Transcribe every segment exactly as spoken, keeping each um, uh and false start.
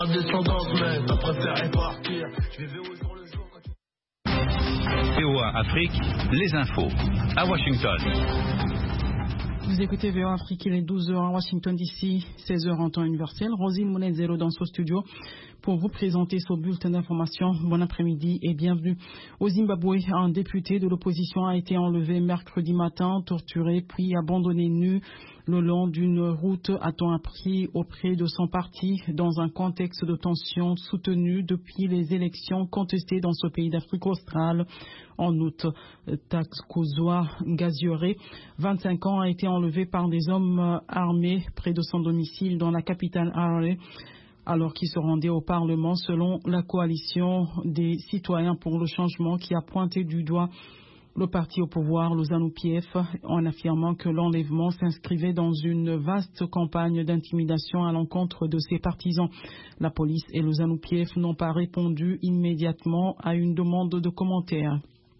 Descendance, mais t'as préféré partir. Je vivais au jour le jour quand tu... V O A Afrique, les infos, à Washington. Vous écoutez V O A Afrique, il est douze heures à Washington D C, seize heures en temps universel. Rosine Mounezero dans ce studio pour vous présenter ce bulletin d'information. Bon après-midi et bienvenue. Au Zimbabwe, un député de l'opposition a été enlevé mercredi matin, torturé puis abandonné nu le long d'une route, a-t-on appris, auprès de son parti, dans un contexte de tension soutenue depuis les élections contestées dans ce pays d'Afrique australe. En août, Taxkozwa Gaziore, vingt-cinq ans, a été enlevé par des hommes armés près de son domicile dans la capitale Harare, alors qu'il se rendait au Parlement, selon la coalition des citoyens pour le changement qui a pointé du doigt le parti au pouvoir, le ZANU-P F, en affirmant que l'enlèvement s'inscrivait dans une vaste campagne d'intimidation à l'encontre de ses partisans. La police et le ZANU-P F n'ont pas répondu immédiatement à une demande de commentaires.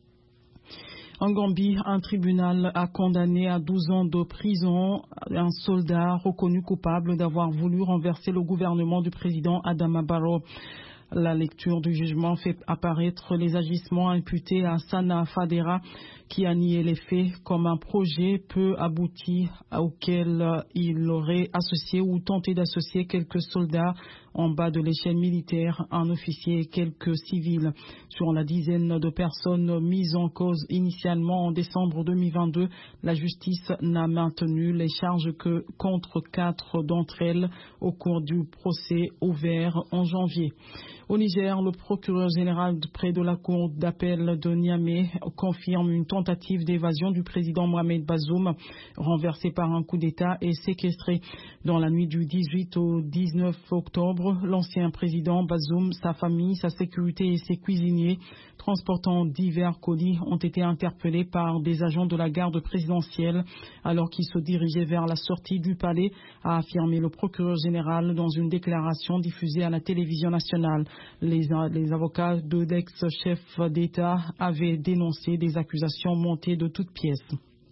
En Gambie, un tribunal a condamné à douze ans de prison un soldat reconnu coupable d'avoir voulu renverser le gouvernement du président Adama Barrow. La lecture du jugement fait apparaître les agissements imputés à Sana Fadera, qui a nié les faits comme un projet peu abouti auquel il aurait associé ou tenté d'associer quelques soldats en bas de l'échelle militaire, un officier et quelques civils. Sur la dizaine de personnes mises en cause initialement en décembre deux mille vingt-deux, la justice n'a maintenu les charges que contre quatre d'entre elles au cours du procès ouvert en janvier. Au Niger, le procureur général près de la cour d'appel de Niamey confirme une tentative d'évasion du président Mohamed Bazoum, renversé par un coup d'État et séquestré. Dans la nuit du dix-huit au dix-neuf octobre, l'ancien président Bazoum, sa famille, sa sécurité et ses cuisiniers transportant divers colis ont été interpellés par des agents de la garde présidentielle alors qu'ils se dirigeaient vers la sortie du palais, a affirmé le procureur général dans une déclaration diffusée à la télévision nationale. Les, les avocats de l'ex-chef d'État avaient dénoncé des accusations montées de toutes pièces.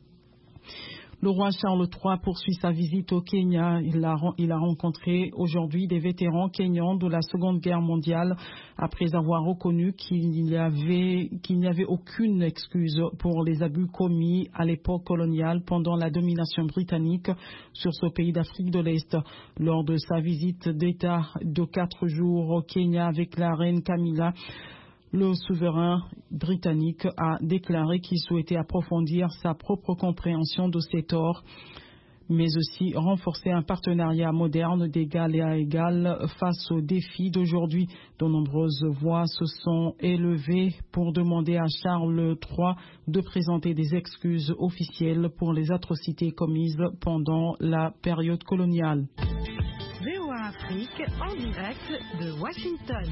Le roi Charles trois poursuit sa visite au Kenya. Il a, il a rencontré aujourd'hui des vétérans kenyans de la Seconde Guerre mondiale après avoir reconnu qu'il n'y avait, qu'il n'y avait aucune excuse pour les abus commis à l'époque coloniale pendant la domination britannique sur ce pays d'Afrique de l'Est. Lors de sa visite d'État de quatre jours au Kenya avec la reine Camilla, le souverain britannique a déclaré qu'il souhaitait approfondir sa propre compréhension de ses torts, mais aussi renforcer un partenariat moderne d'égal à égal face aux défis d'aujourd'hui. De nombreuses voix se sont élevées pour demander à Charles trois de présenter des excuses officielles pour les atrocités commises pendant la période coloniale. V O A Afrique en direct de Washington.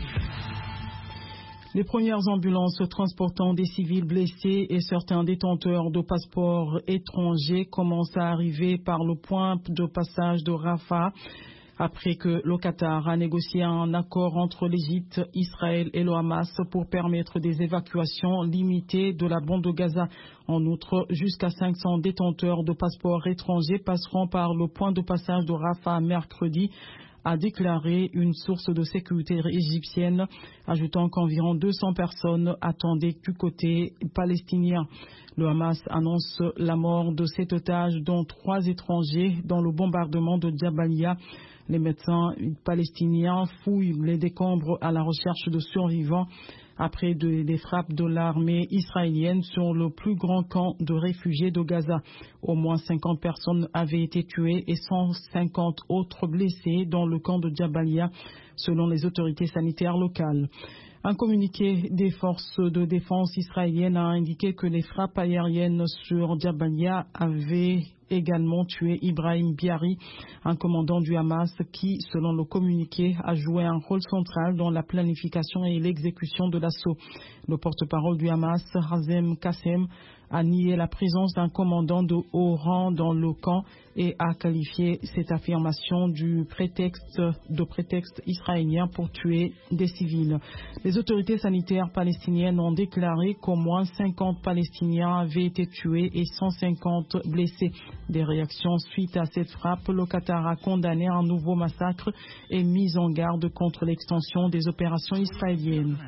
Les premières ambulances transportant des civils blessés et certains détenteurs de passeports étrangers commencent à arriver par le point de passage de Rafah après que le Qatar a négocié un accord entre l'Égypte, Israël et le Hamas pour permettre des évacuations limitées de la bande de Gaza. En outre, jusqu'à cinq cents détenteurs de passeports étrangers passeront par le point de passage de Rafah mercredi, a déclaré une source de sécurité égyptienne, ajoutant qu'environ deux cents personnes attendaient du côté palestinien. Le Hamas annonce la mort de sept otages, dont trois étrangers, dans le bombardement de Jabalia. Les médecins palestiniens fouillent les décombres à la recherche de survivants après de, des frappes de l'armée israélienne sur le plus grand camp de réfugiés de Gaza. Au moins cinquante personnes avaient été tuées et cent cinquante autres blessées dans le camp de Jabalia, selon les autorités sanitaires locales. Un communiqué des forces de défense israéliennes a indiqué que les frappes aériennes sur Jabalia avaient également tué Ibrahim Biari, un commandant du Hamas qui, selon le communiqué, a joué un rôle central dans la planification et l'exécution de l'assaut. Le porte-parole du Hamas, Hazem Kassem, a nié la présence d'un commandant de haut rang dans le camp et a qualifié cette affirmation du prétexte, de prétexte israélien pour tuer des civils. Les autorités sanitaires palestiniennes ont déclaré qu'au moins cinquante Palestiniens avaient été tués et cent cinquante blessés. Des réactions suite à cette frappe, le Qatar a condamné un nouveau massacre et mis en garde contre l'extension des opérations israéliennes.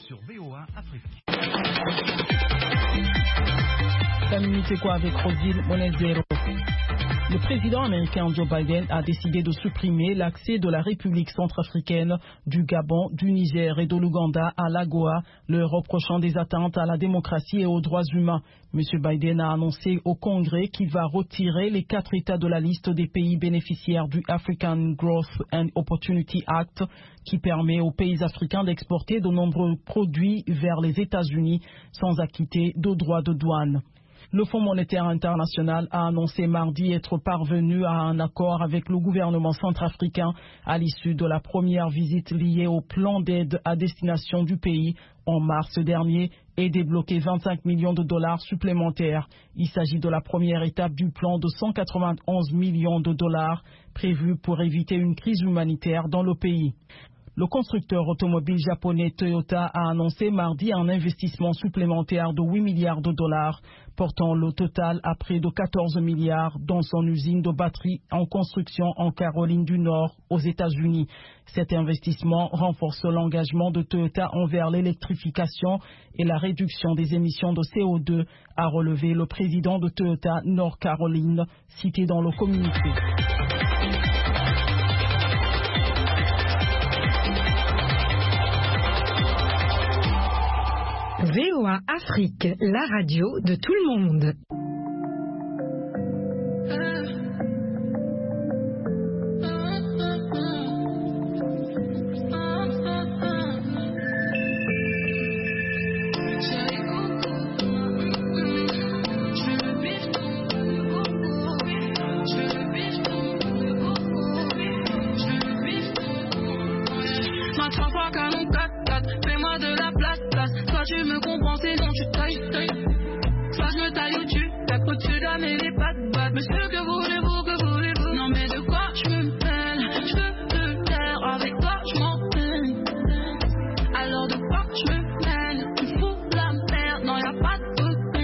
La minute c'est quoi avec Rosine Monezero? Le président américain Joe Biden a décidé de supprimer l'accès de la République centrafricaine, du Gabon, du Niger et de l'Ouganda à l'AGOA, le reprochant des atteintes à la démocratie et aux droits humains. M. Biden a annoncé au Congrès qu'il va retirer les quatre États de la liste des pays bénéficiaires du African Growth and Opportunity Act, qui permet aux pays africains d'exporter de nombreux produits vers les États-Unis sans acquitter de droits de douane. Le Fonds monétaire international a annoncé mardi être parvenu à un accord avec le gouvernement centrafricain à l'issue de la première visite liée au plan d'aide à destination du pays en mars dernier et débloquer vingt-cinq millions de dollars supplémentaires. Il s'agit de la première étape du plan de cent quatre-vingt-onze millions de dollars prévu pour éviter une crise humanitaire dans le pays. Le constructeur automobile japonais Toyota a annoncé mardi un investissement supplémentaire de huit milliards de dollars, portant le total à près de quatorze milliards dans son usine de batteries en construction en Caroline du Nord, aux États-Unis. Cet investissement renforce l'engagement de Toyota envers l'électrification et la réduction des émissions de C O deux, a relevé le président de Toyota North Caroline, cité dans le communiqué. V O A Afrique, la radio de tout le monde. Tu me comprends, sinon tu tailles, tailles. Soit je me taille ou tu tapes au-dessus d'âme et les pattes battent. Monsieur, que voulez-vous, que voulez-vous? Non mais de quoi je me mêle? Je veux te taire, avec toi je m'en mêle. Alors de quoi je me mêle? Tu fous la merde, non y'a pas de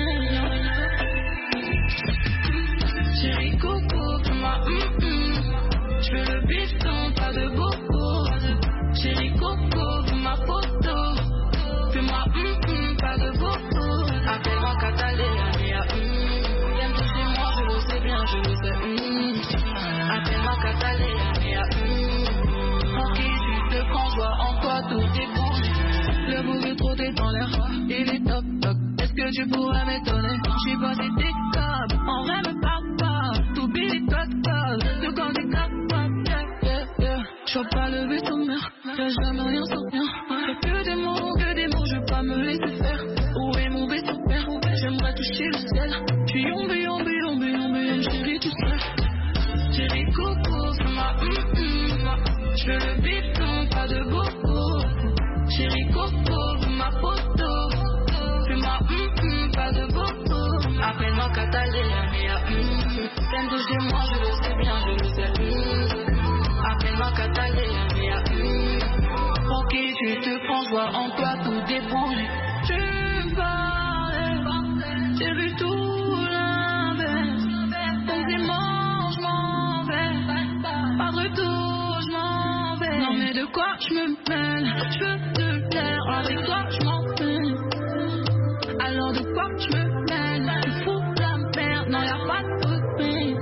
peine. Chérie coco, fais-moi hum hum. Je veux le bifton, pas de bobo. Chérie coco, fais ma photo. Fais-moi hum hum, pas de bobo. Appelle-moi Catalina, mia hum. T'aimes toucher moi, je le sais bien, je le sais hum. Appelle-moi Catalina, mia hum. Pour qui tu te prends, je vois en toi tout est bon. Le mauvais trop t'es dans l'air, il est top top. Est-ce que tu pourrais m'étonner? J'sais pas si t'es câble, en vrai me parle pas. T'oublies les codes codes, de quand t'es capable, yeah yeah yeah. J'vois pas le vaisseau mère, y'a jamais rien sans rien. Y'a que des mots, que des mots, je veux pas me laisser faire. Où est mon vaisseau père? J'aimerais toucher le ciel. J'suis yombe, yombe, yombe, yombe, yombe, chérie, tu sais. Chérie, coco, fais-moi hum hum. J'veux le bifton, pas de bobo. Chérie, coco, fais ma photo. Fais-moi hum hum, pas de bobo. Appelle-moi Catalina, mia hum. T'aimes toucher moi, je le sais bien, je le sais hum. Appelle-moi Catalina, mia hum. Pour qui tu te prends, je vois en toi tout débouler. Tu me parlais, j'ai vu tout l'inverse. Donc dimanche, je m'en vais. Pas de retour, je m'en vais. Non mais de quoi je me mêle? Je veux te plaire, avec toi je m'en mêle. Alors de quoi je me mêle? Tu fous la merde, non y'a pas de peine.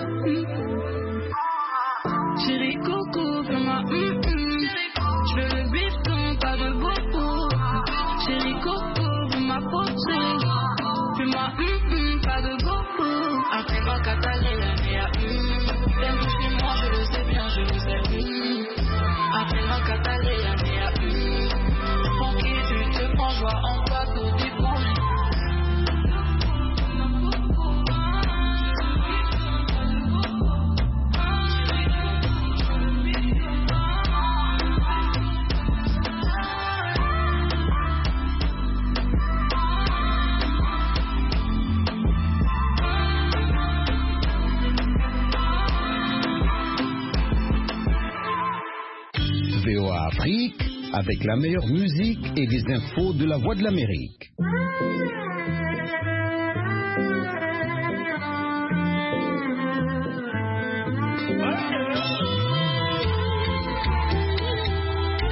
Chérie coco, fais-moi hum hum. Je veux le bifton, pas de bobo. Chérie coco, fais ma photo. Fais-moi hum hum, pas de bobo. Appelle-moi Catalina, mia hum. T'aimes toucher moi, je le sais bien, je le sais hum. Appelle-moi Catalina, mia hum. Pour qui tu te prends, je vois en toi tout débrouiller. Afrique, avec la meilleure musique et les infos de la Voix de l'Amérique.